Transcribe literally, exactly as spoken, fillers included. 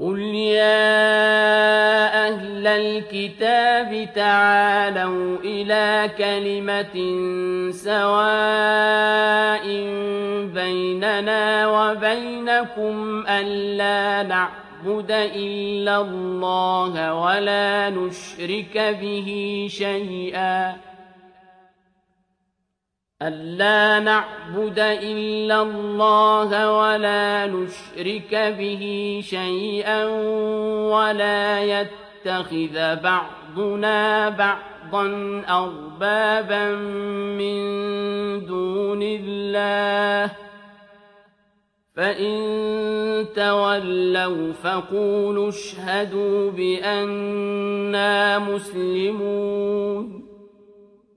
قُلْ يَا أَهْلَ الْكِتَابِ تَعَالَوْا إِلَىٰ كَلِمَةٍ سَوَاءٍ بَيْنَنَا وَبَيْنَكُمْ أَلَّا نَعْبُدَ إِلَّا اللَّهَ وَلَا نُشْرِكَ بِهِ شَيْئًا أَلَّا نَعْبُدَ إِلَّا اللَّهَ وَلَا نُشْرِكَ بِهِ شَيْئًا وَلَا يَتَّخِذَ بَعْضُنَا بَعْضًا أَرْبَابًا مِّن دُونِ اللَّهِ ۚ فَإِن تَوَلَّوْا فَقُولُوا اشْهَدُوا بِأَنَّا مُسْلِمُونَ